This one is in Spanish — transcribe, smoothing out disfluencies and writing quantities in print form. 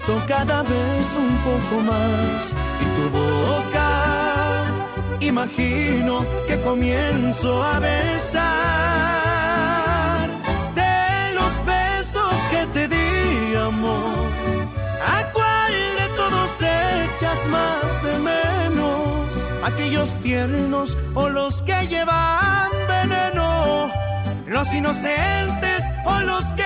Cada vez un poco más y tu boca, imagino que comienzo a besar. De los besos que te di, amor, ¿a cuál de todos echas más de menos? ¿Aquellos tiernos o los que llevan veneno? ¿Los inocentes o los que